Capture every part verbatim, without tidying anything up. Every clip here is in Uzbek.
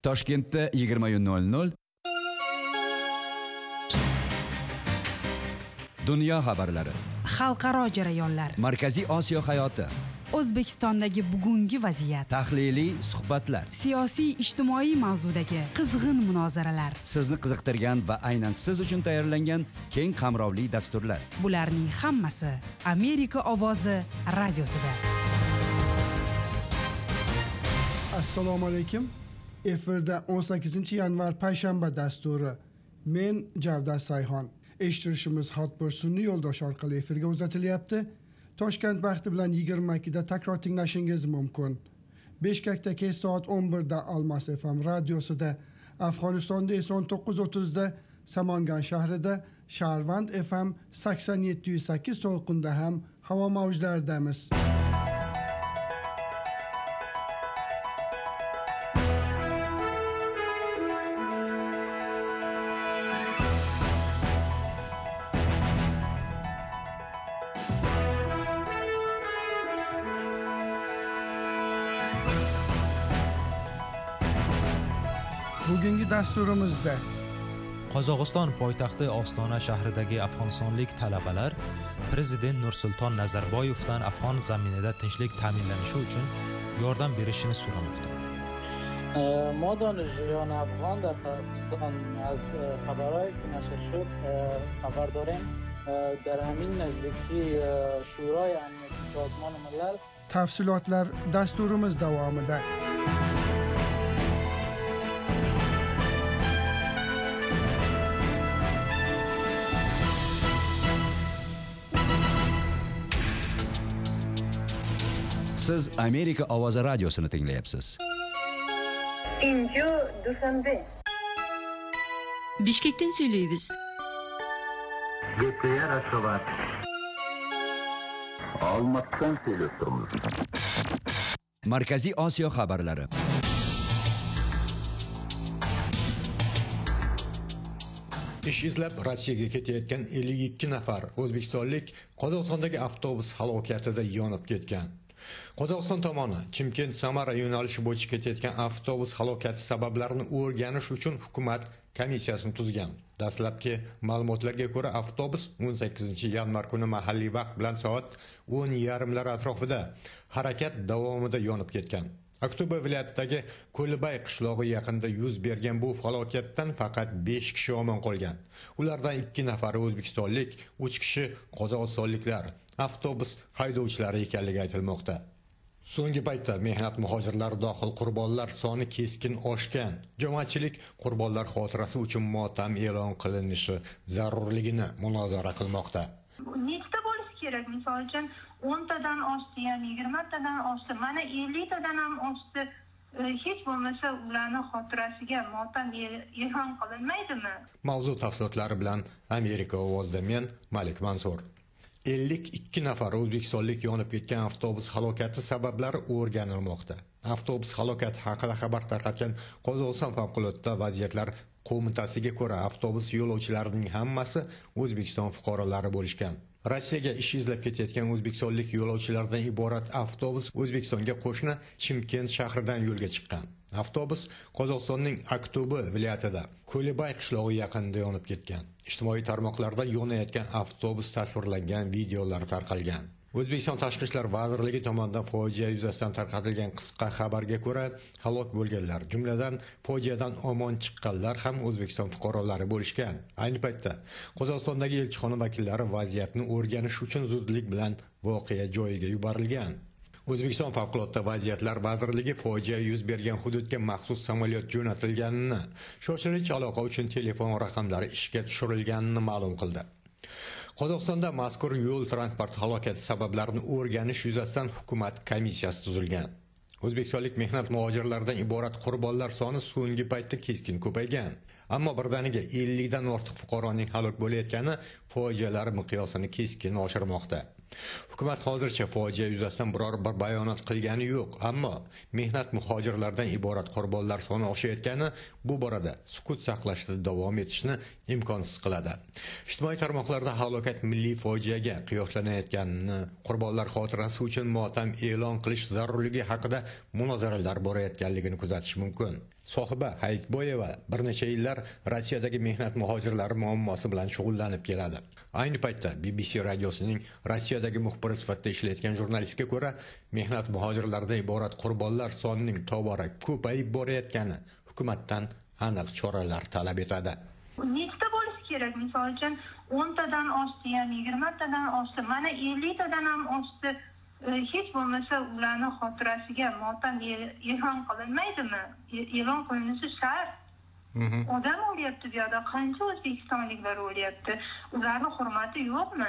Toshkentda yigirma nol nol Dunyo xabarlari, xalqaro jarayonlar, Markaziy Osiyo hayoti, O'zbekistondagi bugungi vaziyat, tahliliy suhbatlar, siyosiy ijtimoiy mavzudagi qizg'in munozaralar, sizni qiziqtirgan va aynan siz uchun tayyorlangan keng qamrovli dasturlar. Bularning hammasi Amerika ovozi radiosida. Assalomu alaykum. Efirda o'n sakkizinchi yanvar payshanba dasturi. Men Javdat Sayxon. Eshittirishimiz hotbir sun'iy yo'ldosh orqali efirga uzatilyapti. Toshkent vaqti bilan yigirma ikkida takror tinglashingiz mumkin. Bishkekda kech soat o'n birda Almas F M radiosida, Afg'onistonda esa o'n to'qqiz o'ttizda Samangan shahrida Sharvand F M sakson yetti nuqta sakkiz to'lqinda ham havo mavjlaridamiz. Bugungi dasturimizda Qozog'iston poytaxti Ostona shahridagi afg'onistonlik talabalar Prezident Nursulton Nazarboyevdan Afg'on zaminida tinchlik ta'minlanishi uchun yordam berishini so'ramoqda. ما دانشجویان افغان در پاکستان از خبرهایی که نشر شد خبر داریم در همین نزدیکی شورای امنیتی سازمان ملل tafsilotlar dasturimiz davomida. Siz Amerika ovozi radiosini tinglayapsiz. İncu Dushanbe. Bishkekdan söyleybiz. G'p Raşovat. Almatdan söylüyoruz. Markaziy Osiyo xabarlari. Ish izlab Rossiyaga ketayotgan ellik ikki nafar o'zbekistonlik Qozog'istondagi avtobus halokatida yonib ketgan. Qozog'iston tomoni Chimkent Samara yo'nalishi bo'yicha ketayotgan avtobus halokati sabablarini o'rganish uchun hukumat komissiyasini tuzgan. Dastlabki ma'lumotlarga ko'ra, avtobus o'n sakkizinchi yanvar kuni mahalliy vaqt bilan soat o'n yarim lar atrofida harakat davomida yonib ketgan. Aktober viloyatidagi Ko'libay qishlog'i yaqinida yuz bergan bu falokatdan faqat besh kishi omon qolgan. Ulardan ikki nafari o'zbekistonlik, uch kishi qozog'istonliklar. Avtobus haydovchilari ekanligi aytilmoqda. So'nggi paytda mehnat muhojirlari dohil qurbonlar soni keskin oshgan. Jamoatchilik qurbonlar xotirasi uchun motam e'lon qilinishi zarurligini munozara qilmoqda. Nechta bo'lishi kerak? Misol uchun o'n tadan oshdi, ya'ni yigirma tadan oshdi, mana ellik tadan ham oshdi. Hech bo'lmasa ularning xotirasiga motam e'lon qilinmaydimi? Mavzu tafsilotlari bilan Amerika ovozida men Malik Mansur. ellik ikki nafar o'zbekistonlik yonib ketgan avtobus halokati sabablari o'rganilmoqda. Avtobus halokati haqida xabar tarqatgan Qozog'iston favqulodda vaziyatlar qo'mitasiga ko'ra, avtobus yo'lovchilarining hammasi O'zbekiston fuqarolari bo'lishgan. Rossiyaga ish izlab ketayotgan o'zbekistonlik yo'lovchilardan iborat avtobus O'zbekistonga qo'shni Chimkent shahridan yo'lga chiqqan. Avtobus Qozog'istonning Aktober viloyatida Ko'libay qishlog'i yaqinida yonib ketgan. Ijtimoiy tarmoqlarda yonayotgan avtobus tasvirlangan videolar tarqalgan. O'zbekiston Tashqi ishlar vazirligi tomonidan fojia yuzasidan tarqatilgan qisqa xabarga ko'ra, halok bo'lganlar, jumladan fojiadan omon chiqqanlar ham O'zbekiston fuqarolari bo'lishgan. Ayni paytda Qozog'istondagi elchixona vakillari vaziyatni o'rganish uchun zudlik bilan voqea joyiga yuborilgan. O'zbekiston favqulodda vaziyatlar vazirligi fojia yuz bergan hududga maxsus samolyot jo'natilganini, shoshilinch aloqa uchun telefon raqamlari ishga tushirilganini ma'lum qildi. Qozog'istonda mazkur yo'l transport halokati sabablarini o'rganish yuzasidan hukumat komissiyasi tuzilgan. O'zbekistonlik mehnat muhojirlaridan iborat qurbonlar soni so'nggi paytda keskin ko'paygan. Ammo birdaniga ellik dan ortiq fuqaroning halok bo'layotgani fojialar miqyosini keskin oshirmoqda. Hukumat hozircha fojia yuzasidan biror bir bayonot qilgani yo'q, ammo mehnat muhojirlardan iborat qurbonlar soni oshayotgani bu borada sukut saqlashda davom etishni imkonsiz qiladi. Ijtimoiy tarmoqlarda halokat milliy fojiaga qiyoslanayotganini, qurbonlar xotirasi uchun motam e'lon qilish zarurligi haqida munozaralar borayotganligini kuzatish mumkin. Sohiba Hayitboyeva bir necha yillar Rossiyadagi mehnat muhojirlari muammosi bilan shug'ullanib keladi. Ayni paytda B B C radiosining Rossiyadagi muxbiri sifatida ishlayotgan jurnalistga ko'ra, mehnat muhojirlaridan iborat qurbonlar sonining tobora ko'payib borayotgani hukumatdan aniq choralar talab etadi. Nechta bo'lishi kerak? Misol uchun o'ntadan oshdi, ya'ni yigirmatadan oshdi, mana elliktadan ham oshdi. Hech bo'lmasa ularni xotirasiga motam e'lon qilinmaydimi? E'lon qilinishi shart. Odam o'lyapti bu yerda, qancha o'zbekistonliklar o'lyapti. Ularni hurmati yo'qmi?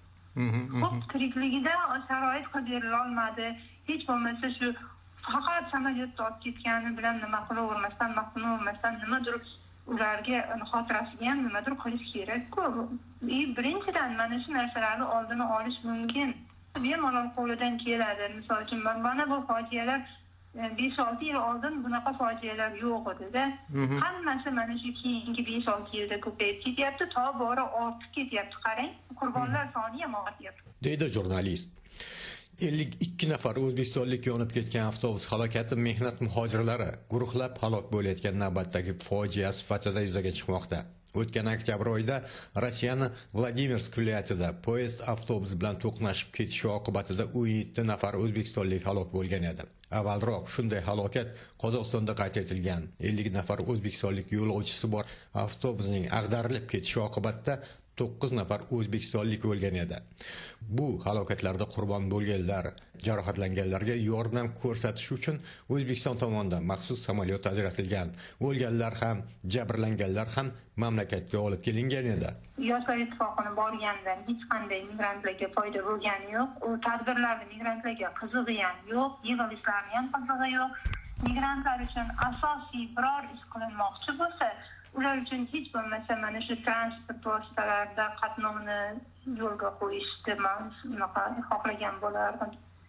Xo'p, tirikligida sharoit qilib berila olmadi. Hech bo'lmasa shu faqat samolyotda olib ketgani bilan nima qilavermasdan, maqtanavermasdan nimadir ularga xotirasiga ham nimadir qilish kerak-ku. Birinchidan mana shu narsalarni oldini olish mumkin. Bemalol qo'lidan keladi. Misol uchun mana bu fojialar besh olti yil oldin bunaqa fojialar yo'q edi-da. Hammasi mana shu keyingi besh olti yilda ko'payib ketyapti, tobora ortib ketyapti. Qarang, qurbonlar soni ham ortyapti. Deydi jurnalist. ellik ikki nafar o'zbekistonlik yonib ketgan avtobus halokati mehnat muhojirlari guruhlab halok bo'layotgan navbatdagi fojia sifatida yuzaga chiqmoqda. O'tgan oktyabr oyida Rossiyaning Vladimirsk viloyatida poyezd avtobus bilan to'qnashib ketishi oqibatida o'n yetti nafar o'zbekistonlik halok bo'lgan edi. Avvalroq shunday halokat Qozog'istonda qayd etilgan. ellik nafar o'zbekistonlik yo'lovchisi bor avtobusning ag'darilib ketishi oqibatida to'qqiz nafar o'zbekistonlik o'lgan edi. Bu halokatlarda qurbon bo'lganlar, jarohatlanganlarga yordam ko'rsatish uchun O'zbekiston tomonidan maxsus samolyot ajratilgan. O'lganlar ham, jabrlanganlar ham mamlakatga olib kelingan edi. Yoshlar ittifoqini borgandan hech qanday migrantlarga foyda bo'lgani yo'q. U tadbirlarni migrantlarga qizig'i ham yo'q, yig'ilishlarni ham qizig'i yo'q. Migrantlar uchun asosiy biror ish qilinmoqchi bo'lsa, ular uchun hech bo'lmasa mana shu transport vositalarida qatnovni yo'lga qo'yishni men unaqa xohlagan bo'lardim.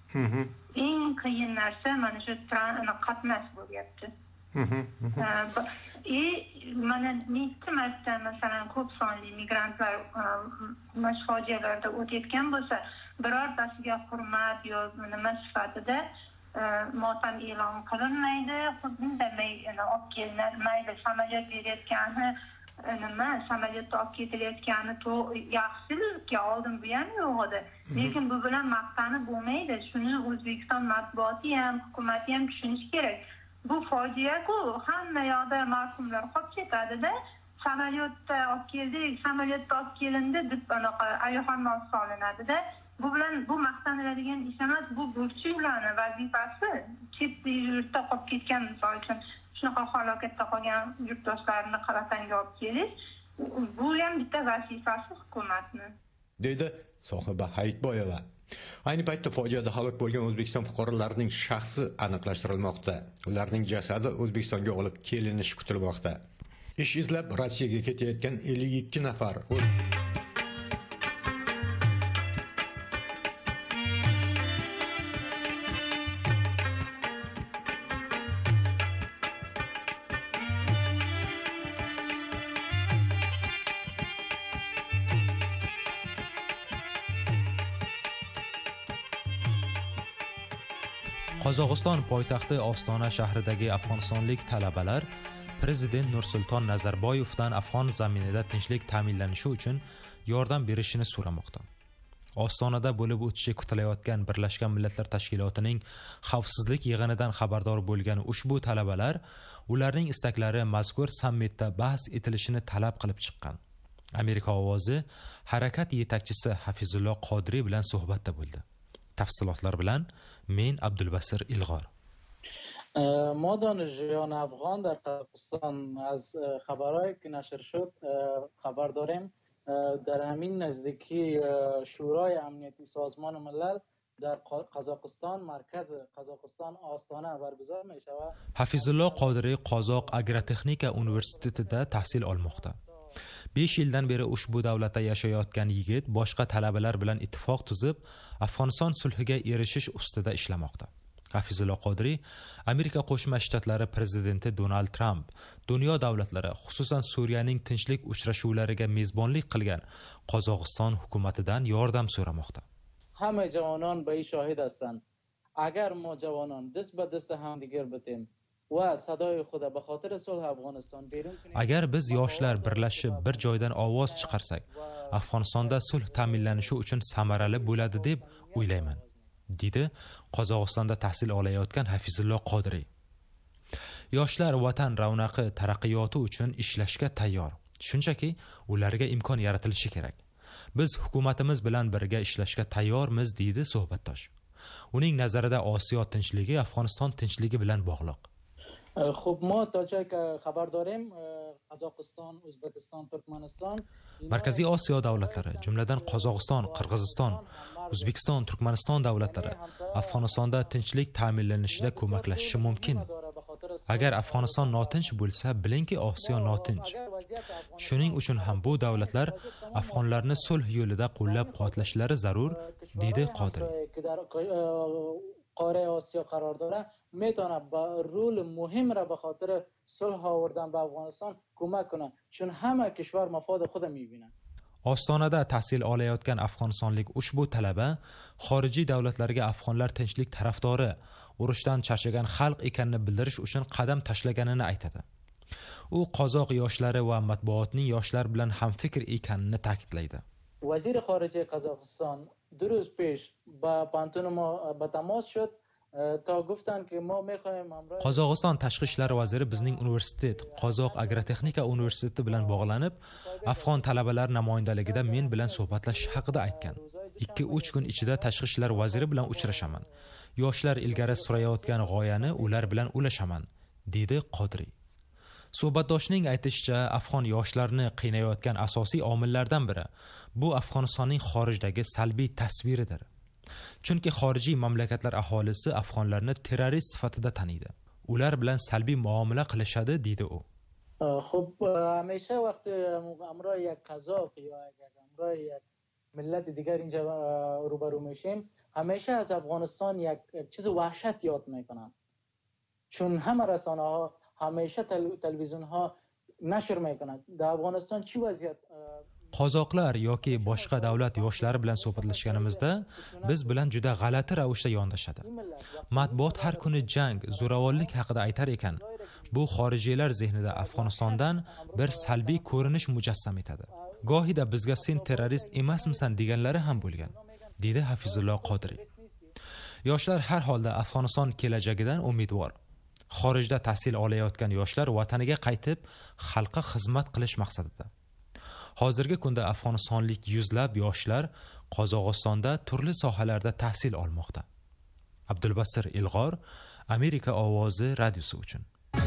Eng qiyin narsa mana shu qatnash bo'lyapti. E mana necha marta masalan ko'p sonli migrantlar mana shu fojialarda o'tayotgan bo'lsa, birortasiga hurmat yoki nima sifatida motam e'lon qilinmaydi. Indamay olib kelinadi, mayli samolyot berayotgani nima, samolyotda olib ketilayotgani yaxshilikka oldin bu ham yo'q edi. Lekin bu bilan maqtanib bo'lmaydi. Shuni O'zbekiston matbuoti ham, hukumat ham tushunish kerak. Bu fojia-ku, hamma yoqda marhumlar qolib ketadi-da. Samolyotda olib keldik, samolyotda olib kelindi deb anaqa ayohamma solinadi-da. Bu bilan bu maqtaniladigan ish emas, bu burchi ularning vazifasi. Chet yurtda qolib ketgan, misol uchun shunaqa halokatda qolgan yurtdoshlarni vatanga olib kelish, bu ham bitta vazifasi hukumatning. Deydi Sohiba Hayitboyeva. Ayni paytda fojiada halok bo'lgan O'zbekiston fuqarolarining shaxsi aniqlashtirilmoqda. Ularning jasadi O'zbekistonga olib kelinishi kutilmoqda. Ish izlab Rossiyaga ketayotgan ellik ikki nafar Qozog'iston poytaxti Ostona shahridagi afg'onistonlik talabalar Prezident Nursulton Nazarboyevdan Afg'on zaminida tinchlik ta'minlanishi uchun yordam berishini so'ramoqda. Ostonada bo'lib o'tishi kutilayotgan Birlashgan Millatlar Tashkilotining xavfsizlik yig'inidan xabardor bo'lgan ushbu talabalar ularning istaklari mazkur sammitda bahs etilishini talab qilib chiqqan. Amerika ovozi harakat yetakchisi Hafizullo Qodiriy bilan suhbatda bo'ldi. Tafsilotlar bilan men Abdulbasir Ilg'or. ما دانشجویان افغان در قزاقستان از خبرهایی که نشر شد خبر داریم در همین نزدیکی شورای امنیتی سازمان ملل در قزاقستان مرکز قزاقستان آستانه برگزار می شود. Hafizullo Qodiriy Qozoq agrotexnika universitetida tahsil olmoqda. besh yildan beri ushbu davlatda yashayotgan yigit boshqa talabalar bilan ittifoq tuzib, Afg'oniston sulhiga erishish ustida ishlamoqda. Hafizullo Qodiriy Amerika Qo'shma Shtatlari prezidenti Donald Trump dunyo davlatlari, xususan Suriyaning tinchlik uchrashuvlariga mezbonlik qilgan Qozog'iston hukumatidan yordam so'ramoqda. همه جوانان به این شاهد هستند. اگر ما جوانان دست به دست هم دیگر بتیم و صدای خود به خاطر صلح افغانستان بیرون کنیم. Agar biz yoshlar birlashib bir joydan ovoz chiqarsak, Afg'onistonda sulh ta'minlanishi uchun samarali bo'ladi deb o'ylayman, dedi Qozog'istonda tahsil olayotgan Hafizullo Qodiriy. Yoshlar vatan ravnaqi taraqqiyoti uchun ishlashga tayyor. Shunchaki ularga imkon yaratilishi kerak. Biz hukumatimiz bilan birga ishlashga tayyormiz, deydi suhbatdosh. Uning nazarida Osiyo tinchligi Afg'oniston tinchligi bilan bog'liq. خب ما تا جایی که خبر داریم قزاقستان، ازبکستان، ترکمنستان Markaziy Osiyo davlatlari, jumladan Qozog'iston, Qirg'iziston, O'zbekiston, Turkmaniston davlatlari Afg'onistonda tinchlik ta'minlanishida ko'maklashishi mumkin. Agar Afg'oniston notinch bo'lsa, bilingki Osiyo notinch. Shuning uchun ham bu davlatlar afg'onlarni sulh yo'lida qo'llab-quvvatlashlari zarur, deydi Qodiriy. قاره آسیا قرار داره میتونه با رول مهم را به خاطر صلح آوردن به افغانستان کمک کنه چون همه کشور مفاد خود میبینن. Ostonada tahsil olayotgan afg'onistonlik ushbu talaba xorijiy davlatlarga afg'onlar tinchlik tarafdori, urushdan charchagan xalq ekanini bildirish uchun qadam tashlaganini aytadi. U qozoq yoshlari va matbuotning yoshlar bilan hamfikr ekanini ta'kidlaydi. Vazir xorijiy Qozog'iston دو روز پیش با پانتون ما با تماس شد تا گفتن که ما میخوایم امروز Qozog'iston tashqi ishlar vaziri bizning universitet, Qozoq agrotexnika universiteti bilan bog'lanib, afg'on talabalar namoyandaligida men bilan suhbatlashish haqida aytgan. ikki uch kun ichida tashqi ishlar vaziri bilan uchrashaman. Yoshlar ilgari surayotgan g'oyani ular bilan ulashaman, dedi Qodiriy. Suhbatdoshning aytishicha, afg'on yoshlarni qiynayotgan asosiy omillardan biri bu Afg'onistonning xorijdagi salbiy tasviridir. Chunki xorijiy mamlakatlar aholisi afg'onlarni terrorist sifatida taniydi. Ular bilan salbiy muomala qilishadi, deydi u. خب همیشه وقتی امرای یک قزاق یا امرای یک ملت دیگر اینجا روبرو میشیم، همیشه از افغانستان یک چیز وحشت یاد میکنن. چون همه رسانه ها همیشه تلویزیون ها نشر میکنند. در افغانستان چی وضعیت؟ Qozoqlar yoki boshqa davlat yoshlari bilan suhbatlashganimizda biz bilan juda g'alati ravishda yondashadi. Matbuot har kuni jang, zo'ravonlik haqida aytar ekan, bu xorijiylar zehnida Afg'onistondan bir salbiy ko'rinish mujassam etadi. Gohida bizga sen terrorist emasmisan deganlari ham bo'lgan, dedi Hafizullo Qodiriy. Yoshlar har holda Afg'oniston kelajagidan umidvor. Xorijda tahsil olayotgan yoshlar vataniga qaytib, xalqqa xizmat qilish maqsadida. Hozirgi kunda afg'onistonlik yuzlab yoshlar Qozog'istonda turli sohalarda tahsil olmoqda. Abdulbasir Ilg'or, Amerika ovozi radiosi uchun.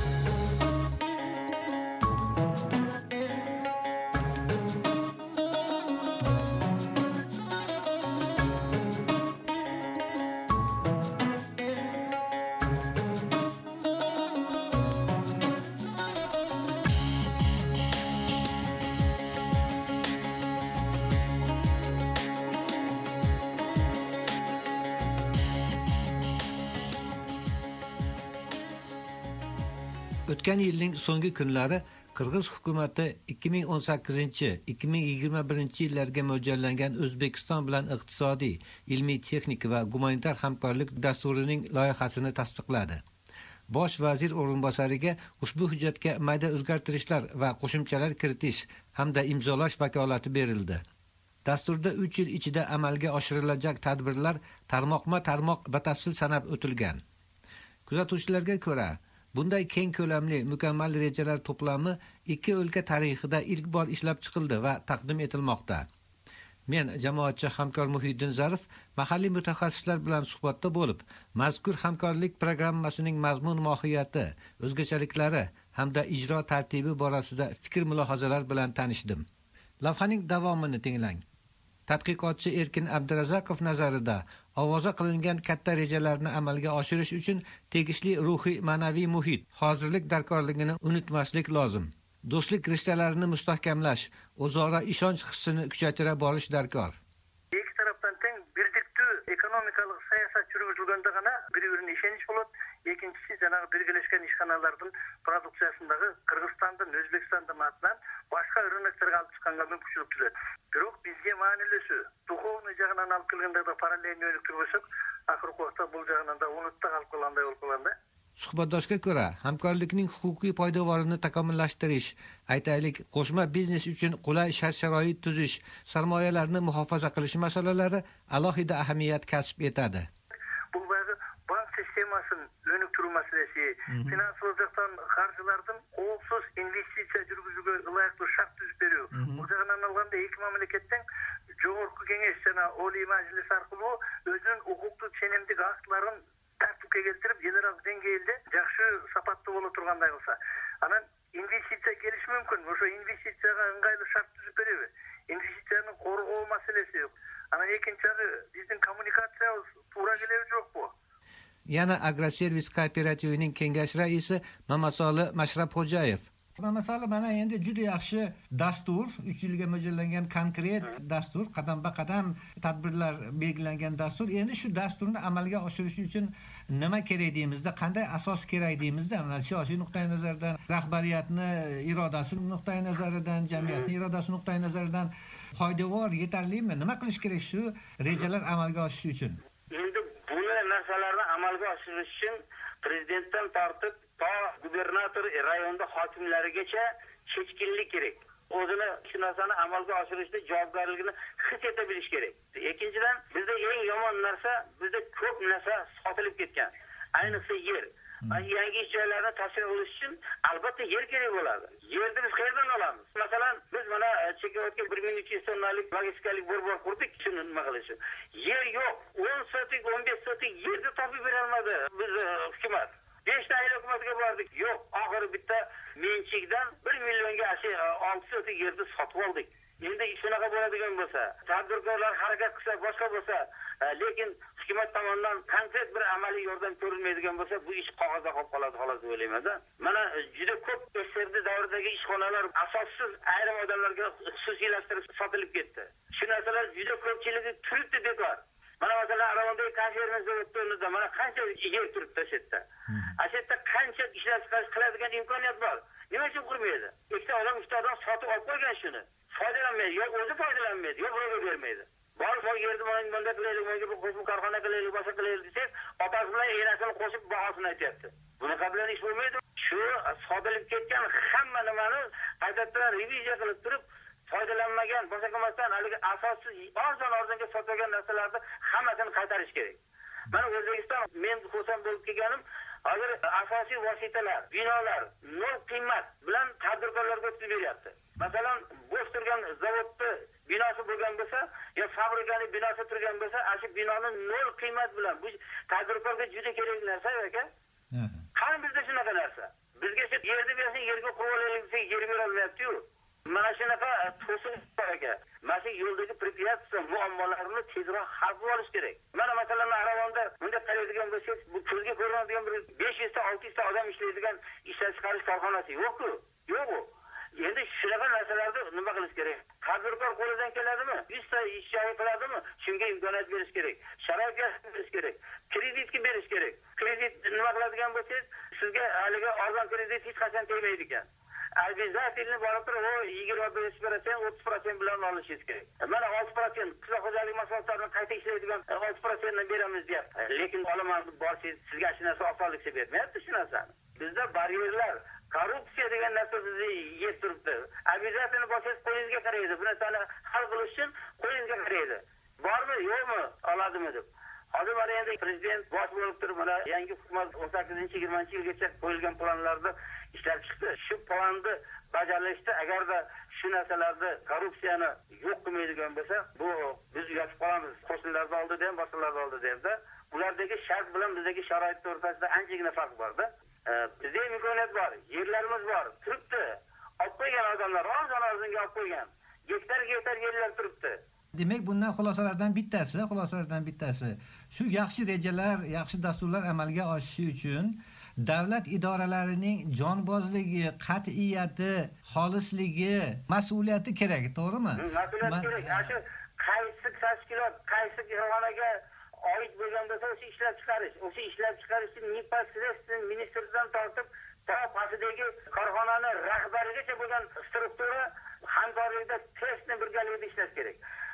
O'tgan yilning so'nggi kunlari Qirg'iz hukumati ikki ming o'n sakkizinchi - ikki ming yigirma birinchi yillarga mo'ljallangan O'zbekiston bilan iqtisodiy, ilmiy, texnik va gumanitar hamkorlik dasturining loyihasini tasdiqladi. Bosh vazir o'rinbosariga ushbu hujjatga mayda o'zgartirishlar va qo'shimchalar kiritish hamda imzolash vakolati berildi. Dasturda uch yil ichida amalga oshirilajak tadbirlar tarmoqma-tarmoq batafsil sanab o'tilgan. Kuzatuvchilarga ko'ra, bunday keng ko'lamli mukammal rejalar to'plami ikki o'lka tarixida ilk bor ishlab chiqildi va taqdim etilmoqda. Men jamoatchi hamkor Muhiddin Zarif mahalliy mutaxassislar bilan suhbatda bo'lib, mazkur hamkorlik programmasining mazmun mohiyati, o'zgachaliklari hamda ijro tartibi borasida fikr-mulohazalar bilan tanishdim. Lavhaning davomini tinglang. Tadqiqotchi Erkin Abdurazakov nazarida ovoza qilingan katta rejalarni amalga oshirish uchun tegishli ruhiy ma'naviy muhit, hozirlik darkorligini unutmaslik lozim. Do'stlik rishtalarini mustahkamlash, o'zaro ishonch hissini kuchaytira borish darkor. Ikki tarafdan teng birlikli ekonomikalik siyosat yurgizilganda gana bir-birine ishonch bo'ladi. Ikkinchisi janağı birleşken işxonalardan produksiyasındagi Qirg'izistondan, O'zbekistondan matnan boshqa rinoklarga olib chiqqanga mumkinchilik bo'ladi. Biroq bizga ma'nilisi, duxovniy jag'dan olib kelganda da parallel yo'nalib tursak, axir vaqtda bu jag'dan da unutda qolib qolganda yo'l qolganda. Suhbatdoshga ko'ra, hamkorlikning huquqiy poydevorini takomillashtirish, aytaylik, qo'shma biznes uchun qulay shart-sharoit tuzish, sarmoyalarni muhofaza qilish masalalari alohida ahamiyat kasb etadi. Bu bank sistemasının önüktürü meselesi, finansılacaktan karşılardan olsuz investisiya жүргүзүүгө ылайыктуу шарт түзүп берүү. Бул жагынан алганда эки мамлекеттен жогорку кеңеш жана Олий Мажлис аркылуу өзүнүн укуктук ченемдик актыларын тартипке келтирип, генералдык деңгээлде жакшы сапаттуу боло тургандай кылса, анан инвестиция келиш мүмкүн. Ошо инвестицияга ыңгайлуу шарт түзүп береби? Инвестицияны коргоо маселеси. Анан экинчи биздин коммуникациябыз туура келеби жокпу? Yana Agroservis kooperativining kengash raisi Mamasoli Mashrabxo'jayev. Masalan, mana endi juda yaxshi dastur, uch yilga mo'ljallangan konkret dastur, qadam-qadam tadbirlar belgilangan dastur. Endi shu dasturni amalga oshirish uchun nima kerak deymizda, qanday asos kerak deymizda, mana siyosiy nuqtai nazardan, rahbariyatni irodasi nuqtai nazaridan, jamiyatning irodasi nuqtai nazaridan foydavor, yetarlimi? Nima qilish kerak shu rejalar amalga oshishi uchun? Endi buni narsalarni amalga oshirish uchun prezidentdan tortib to gubernator, rayonda hokimlarigacha chechkinlik kerak. O'zini shu narsani amalga oshirishda javobgarligini his eta bilish kerak. Ikkinchidan, bizda eng yomon narsa, bizda ko'p narsa sotilib ketgan. Ayniqsa yer. Yangi ish joylarini tashkil qilish uchun albatta yer kerak bo'ladi. Yerni biz qayerdan olamiz? Masalan, biz mana chekayotgan bir ming uch yuz tonnalik logistikalik bo'rbor qurdik, shuni nima qilish? Yer yo'q. o'n sotik, o'n besh sotik yerni topib bera olmadi biz hukumat. besh ta ayol hukumatiga bordik. Yo'q, oxiri bitta menchikdan bir millionga shu olti sotik yerni sotib oldik. Endi shunaqa bo'ladigan bo'lsa, tadbirkorlar harakat qilsa, boshqa bo'lsa, lekin hukumat tomonidan konkret bir amaliy yordam ko'rilmaydigan bo'lsa, bu ish qog'ozda qolib qoladi, xolos o'ylayman-da. Mana juda ko'p S R D davridagi ishxonalar asossiz ayrim odamlarga xususiylashtirib sotilib ketdi. Shu narsalar juda ko'pchiligi turibdi bekor. Mana masalan, Aravondagi konferensiya zavodida mana qancha yer turibdi shu yerda. Ashetda qancha ishlab chiqarish qiladigan imkoniyat bor. Nima uchun qurmaydi? Ikkita odam, uchta odam sotib olib qo'ygan shuni. Foydalanmaydi, yo'q o'zi foydalanmaydi, yo'q birovga bermaydi. Borib bu yerda bunday qilaylik, bunga bir qo'shma korxona qilaylik, boshqa qilaylik desak, otasi bilan enasini qo'shib bahosini aytyapti. Bunaqa bilan ish bo'lmaydi. Shu sotilib ketgan hamma nimani qaytadan reviziya qilib turib, foydalanmagan, boshqa qilmasdan haligi asossiz arzon-arzonga sotilgan narsalarni hammasini qaytarish kerak. Mana O'zbekiston, men xursand bo'lib kelganim, hozir asosiy vositalar, binolar nol qiymat bilan tadbirkorlarga o'tkazib beryapti. Masalan, bo'sh turgan zavodni binosi bo'lgan bo'lsa, yo fabrikaning binosi turgan bo'lsa, shu binoni nol qiymat bilan bu tadbirkorga juda kerak narsa aka. Qani bizda shunaqa narsa? Bizga shu yerni bersang, yerga qurib olaylik desak, yer bera olmayapti-yu. Mana shunaqa to'siq bor aka. Mana shu yo'ldagi prepyatsiya muammolarini tezroq hal qilib olish kerak. Mana masalan, Aravonda bunday qaraydigan bo'lsak, bu ko'zga ko'rinadigan bir besh yuz ta olti yuz ta odam ishlaydigan ishlab chiqarish korxonasi yo'q-ku. Yo'q-ku. Endi shunaqa narsalarni nima qilish kerak? Tadbirkor qo'lidan keladimi? yuz ta ish joyi qiladimi? Shunga imkoniyat berish kerak. Sharoit berish kerak. Kreditga berish kerak. Kredit nima qiladigan bo'lsangiz, sizga haligi arzon kredit hech qachon tegmaydi ekan. Обязательно borib turib, o yigirma besh foiz, o'ttiz foiz bilan olishingiz kerak. Mana olti foiz qishloq xo'jalik mahsulotlarini qayta ishlaydigan olti foiz ni beramiz deyapti. Lekin olaman borsangiz, sizga shu narsa osonlikcha bermayapti shu narsani. Bizda baryerlar, korrupsiya degan narsa sizni yeb turibdi. Обязательно borsangiz qo'lingizga qaraydi. Bu narsani hal qilish uchun qo'lingizga qaraydi. Bormi, yo'qmi, oladimi deb. Hozir mana endi prezident bosh bo'lib turib, mana yangi hukumat o'n sakkizinchi yigirmanchi yilgacha qo'yilgan planlarni ishlab chiqdi. Shu planni bajarilishda agarda shu narsalarni korrupsiyani yo'q qilmaydigan bo'lsa, bu biz yotib qolamiz. Qo'shnilarni oldida ham, boshqalarni oldida ham. Ulardagi shart bilan bizdagi sharoit o'rtasida anchagina farq bor-da. Bizda imkoniyat bor, yerlarimiz bor, turibdi. Olib qo'ygan odamlar arzon-arzonga olib qo'ygan. Gektar-gektar yerlar turibdi. Demak, bundan xulosalardan bittasi, xulosalardan bittasi shu yaxshi rejalar, yaxshi dasturlar amalga oshishi uchun davlat idoralarining jonbozligi, qat'iyati, xolisligi, mas'uliyati kerak, to'g'rimi? Mas'uliyat kerak. Shu qaysi tashkilot, qaysi korxonaga oid bo'lgan bo'lsa, o'sha ishlab chiqarish, o'sha ishlab chiqarishni непосредственно ministerdan tortib to pastdagi korxonani rahbarigacha bo'lgan struktura hamkorlikda tezlikda birgalikda ishlash kerak.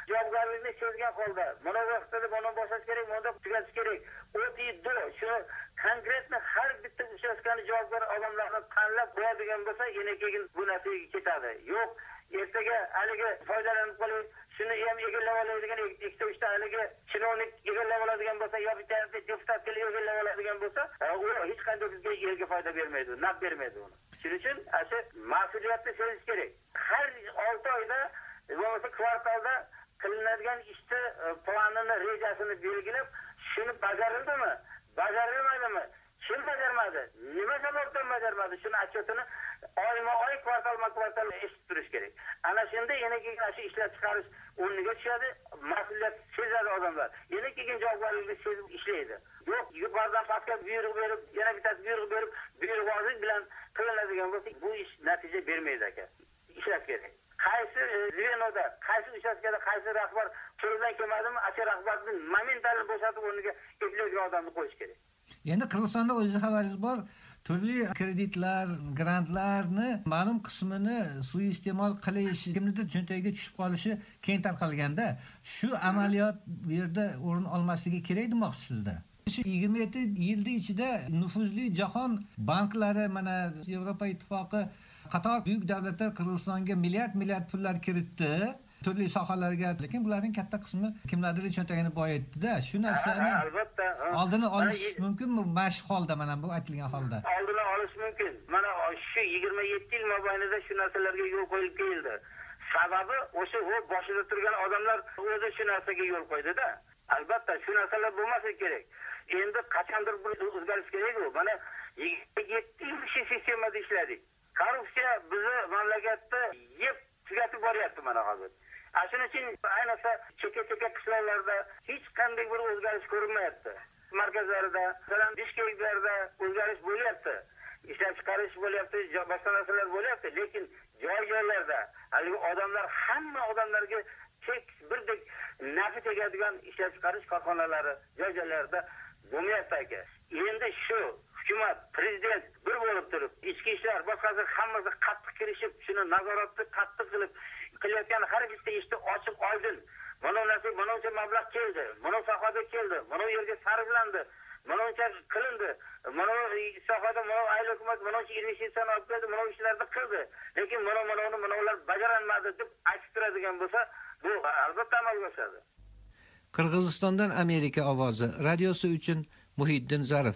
javobgarlikni sezgan holda mana bu vaqtda buni boshlash kerak, buni tugatish kerak. O'tiydi shuni konkretni har bitta uchastkani javobgar odamlarni tanlab qo'yadigan bo'lsa, yana keyin bu narsaga ketadi. Yo'q, ertaga haligi foydalanib qolib, shuni ham egallab oladigan ikkita uchta haligi chinovnik egallab oladigan bo'lsa, yo bitta deputat kelib egallab oladigan bo'lsa, u hech qanday bizga elga foyda bermaydi, naf bermaydi uni. Shuning uchun asli mas'uliyatni sezish kerak. Har olti oyda bo'lmasa kvartalda qilinadigan ishni planini, rejasini belgilab, shuni bajarildimi, bajarilmadimi, kim bajarmadi, nima sababdan bajarmadi, shuni отчетini oyma-oy, kvartalma-kvartal eshitib turish kerak. Ana shunda yana keyin shu ishlab chiqarish o'rniga tushadi, mas'uliyat sezadi odamlar. Yana keyin javobgarlikni sezib ishlaydi. Yo'q, yuqoridan pastga buyruq berib, yana bittasi buyruq berib, buyruqbozlik bilan qilinadigan bo'lsa, bu ish natija bermaydi aka. Ishlash kerak. Qaysi zvenoda, qaysi uchastkada qaysi rahbar qo'lidan kelmadimi, acha rahbarni momentalni bo'shatib o'rniga eklaydigan odamni qo'yish kerak. Endi Qirg'izistonda o'zingiz xabaringiz bor, turli kreditlar, grantlarni ma'lum qismini suiiste'mol qilish, kimnidir cho'ntagiga tushib qolishi keng tarqalganda, shu amaliyot bu yerda o'rin olmasligi kerak demoqchisizda. Shu yigirma yetti yilda ichida nufuzli jahon banklari, mana Yevropa ittifoqi qator buyuk davlatlar Qirg'izistonga milliard milliard pullar kiritdi. Turli sohalarga, lekin bularning katta qismi kimlardir cho'ntagini boyitdi-da. Shu narsani albatta oldini olish mumkinmi? Mash holda mana bu aytilgan holda. Oldini olish mumkin. Mana shu yigirma yetti yil mobaynida shu narsalarga yo'l qo'yilib keldi. Sababi o'sha u boshida turgan odamlar o'zi shu narsaga yo'l qo'ydi-da. Albatta shu narsalar bo'lmasa kerak. Endi qachondir bir o'zgarish kerak-ku. Mana yigirma yetti yil shu sistemada ishladik. Korrupsiya bizni mamlakatda yeb tugatib boryapti mana hozir. Shuning uchun ayniqsa chekka-chekka qishloqlarda hech qanday bir o'zgarish ko'rinmayapti. Markazlarda, masalan, Bishkeklarda o'zgarish bo'lyapti. Ishlab chiqarish bo'lyapti, boshqa narsalar bo'lyapti, lekin joy-joylarda haligi odamlar hamma odamlarga chek birdek nafi tegadigan ishlab chiqarish korxonalari joy-joylarda bo'lmayapti aka. Endi shu hukumat, prezident bir bo'lib turib, ichki ishlar boshqasi hammasi qattiq kirishib, shuni nazoratni qattiq qilib qilayotgan har bitta ishni ochiq oydin. Mana narsa, mana uncha mablag' keldi, mana sohada keldi, mana yerga sarflandi, mana uncha qilindi, mana sohada mana ayol hukumat mana uncha investitsiya olib keldi, mana ishlarni qildi. Lekin mana mana uni mana ular bajaranmadi deb aytib turadigan bo'lsa, bu albatta amalga oshadi. Qirg'izistondan Amerika ovozi radiosi uchun Muhiddin Zarif.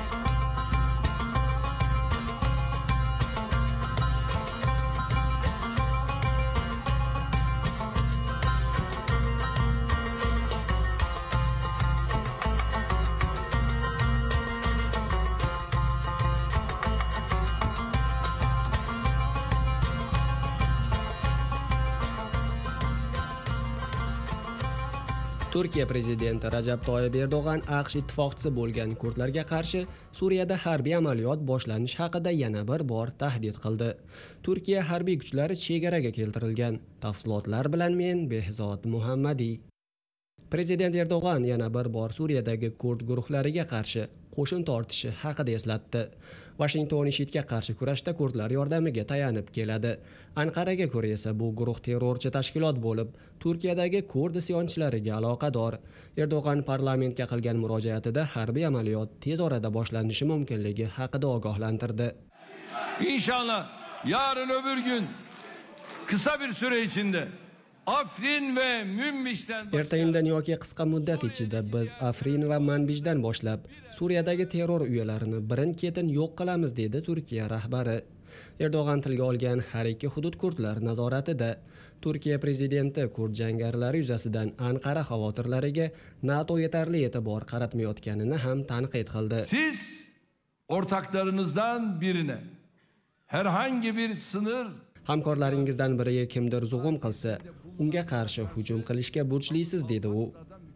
Turkiya prezidenti Rajab Toyyib Erdo'g'an AQSh ittifoqchisi bo'lgan kurdlarga qarshi Suriyada harbiy amaliyot boshlanish haqida yana bir bor tahdid qildi. Turkiya harbiy kuchlari chegaraga keltirilgan. Tafsilotlar bilan men Behzod Muhammadiy. Prezident Erdo'g'an yana bir bor Suriyadagi kurd guruhlariga qarshi qo'shin tortishi haqida eslatdi. Washington IShIDga qarshi kurashda kurdlar yordamiga tayanib keladi. Anqaraga ko'ra esa bu guruh terrorchi tashkilot bo'lib, Turkiyadagi kurd isyonchlariga aloqador. Erdo'g'an parlamentga qilgan murojaatida harbiy amaliyot tez orada boshlanishi mumkinligi haqida ogohlantirdi. İnşallah yarın öbür gün kısa bir süre içinde Afrin ve Münbij'den Erta-indin yoki qisqa muddat ichida biz Afrin va Manbijdan boshlab Suriyadagi terror uyalarini birin-ketin yo'q qilamiz dedi Turkiya rahbari. Erdo'g'an tilga olgan har ikki hudud kurdlar nazoratida. Turkiya prezidenti kurd jangarilar yuzasidan Anqara xavotirlariga NATO yetarli e'tibor qaratmayotganini ham tanqid qildi. Siz ortaklarınızdan birine herhangi bir sınır Hamkorlaringizdan biriga kimdir zug'um qilsa, unga qarshi hujum qilishga burchlisiz dedi u.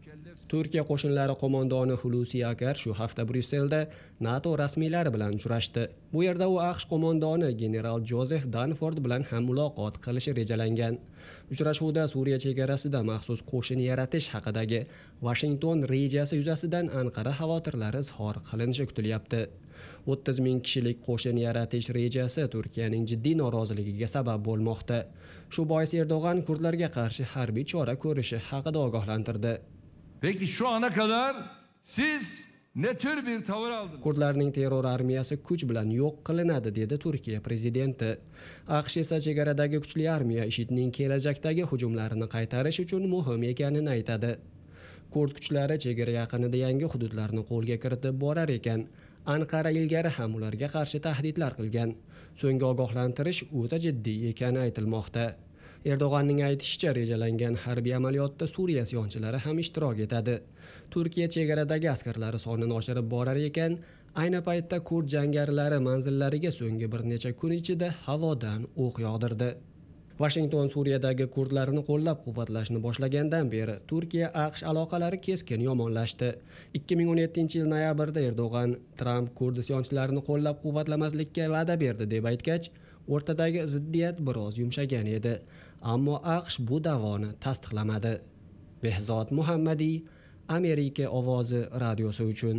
Turkiya qo'shinlari qo'mondoni Hulusi Akar shu hafta Bryusselda NATO rasmiylari bilan uchrashdi. Bu yerda u AQSh qo'mondoni general Jozef Danford bilan ham muloqot qilishi rejalangan. Uchrashuvda Suriya chegarasida maxsus qo'shin yaratish haqidagi Washington rejasi yuzasidan Anqara xavotirlari izhor qilinishi kutilyapti. o'ttiz ming kishilik qo'shin yaratish rejasi Turkiyaning jiddiy noroziligiga sabab bo'lmoqda. Shu bois Erdo'g'an kurdlarga qarshi harbiy chora ko'rishi haqida ogohlantirdi. Peki şu ana kadar siz ne tür bir tavır aldınız? Kurdlarning terror armiyasi kuch bilan yo'q qilinadi dedi Turkiya prezidenti. AQSh esa chegaradagi kuchli armiya IShIDning kelajakdagi hujumlarini qaytarish uchun muhim ekanini aytadi. Kurd kuchlari chegara yaqinida yangi hududlarni qo'lga kiritib borar ekan. Anqara ilgari ham ularga qarshi tahdidlar qilgan. So'nggi ogohlantirish o'ta jiddiy ekani aytilmoqda. Erdo'g'anning aytishicha, rejalangan harbiy amaliyotda Suriya isyonchilari ham ishtirok etadi. Turkiya chegaradagi askarlari sonini oshirib borar ekan, ayni paytda kurd jangarilari manzillariga so'nggi bir necha kun ichida havodan o'q yog'dirdi. Washington Suriyadagi kurdlarni qo'llab-quvvatlashni boshlagandan beri Turkiya AQSh aloqalari keskin yomonlashdi. ikki ming o'n yettinchi yil noyabrda Erdo'g'an Trump kurd isyonchilarini qo'llab-quvvatlamaslikka va'da berdi deb aytgach, o'rtadagi ziddiyat biroz yumshagan edi. Ammo AQSh bu da'voni tasdiqlamadi. Behzod Muhammadiy, Amerika ovozi radiosi uchun.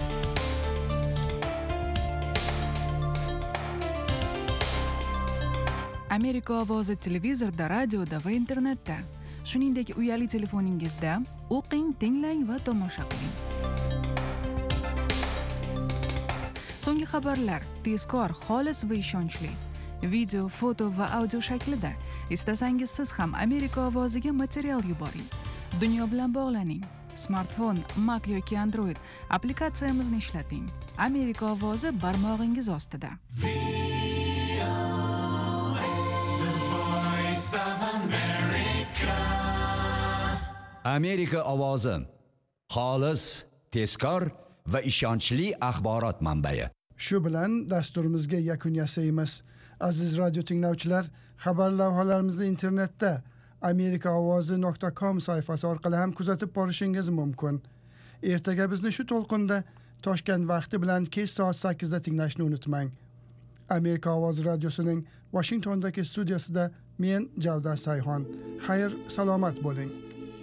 Amerika ovozi televizorda, radioda va internetda. Shuningdek, uyali telefoningizda o'qing, tinglang va tomosha qiling. So'nggi xabarlar tezkor, xolis va ishonchli. Video, foto va audio shaklida. Istasangiz siz ham Amerika ovoziga material yuboring. Dunyo bilan bog'laning. Smartfon, Mac yoki Android applikatsiyamizni ishlating. Amerika ovozi barmog'ingiz ostida. Amerika ovozi xolis, tezkor va ishonchli axborot manbai. Shu bilan dasturimizga yakun yasaymiz. Aziz radio tinglovchilar, xabar lavhalarimizni internetda amerika ovozi nuqta com sayfasi orqali ham kuzatib borishingiz mumkin. Ertaga bizni shu to'lqinda Toshkent vaqti bilan kech soat sakkizda tinglashni unutmang. Amerika ovozi radiosining Washingtondagi studiyasida men Javdar Sayxon. Xayr, salomat bo'ling.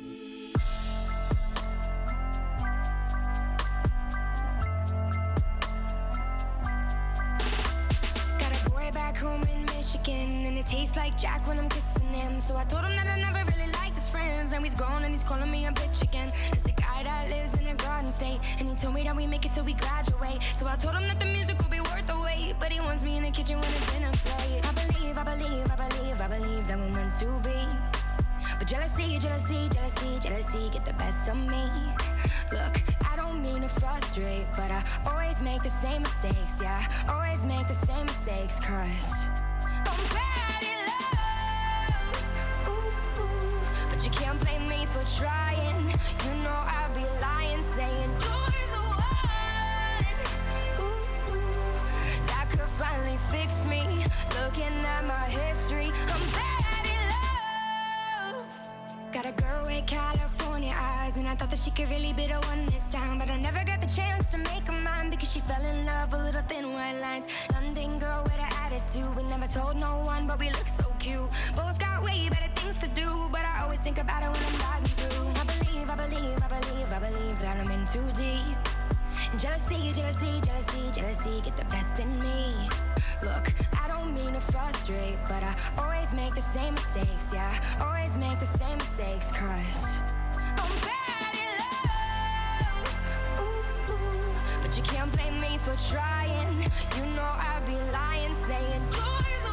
Tastes like Jack when I'm kissing him. So I told him that I never really liked his friends. Now he's gone and he's calling me a bitch again. It's a guy that lives in a garden state, and he told me that we make it till we graduate. So I told him that the music will be worth the wait, but he wants me in the kitchen when the dinner plate. I believe, I believe, I believe, I believe that we're meant to be. But jealousy, jealousy, jealousy, jealousy get the best of me. Look, I don't mean to frustrate, but I always make the same mistakes. Yeah, always make the same mistakes, cause I'm bad in love. Ooh, ooh. But you can't blame me for trying. You know I'd be lying, saying you're the one. Ooh, ooh. That could finally fix me. Looking at my history, I'm bad in love. Got a girl with California eyes, and I thought that she could really be the one this time, but I never got the chance to make her mine because she fell in love with little thin white lines. London girl with an attitude, we never told no one, but we look so cute. Both got way better things to do, but I always think about it when I'm riding through. I believe, I believe, I believe, I believe that I'm in too deep. Jealousy, jealousy, jealousy, jealousy get the best in me. Look, I don't mean to frustrate, but I always make the same mistakes. Yeah, always make the same mistakes, cause I'm bad in love. Ooh, ooh. But you can't blame me for trying. You know I'd be lying, saying you're the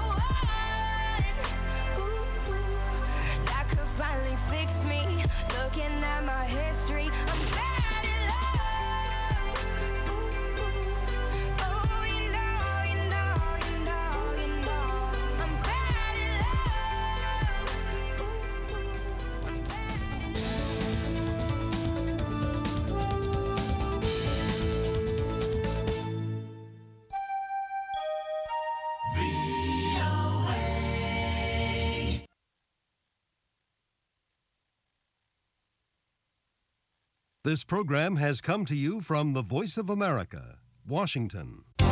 one. Ooh, ooh. That could finally fix me. Looking at my history, I'm bad in love. Ooh, ooh. Oh, you know, you know, you know, you know, I'm bad in love. Ooh, ooh. I'm bad in This program has come to you from the Voice of America, Washington.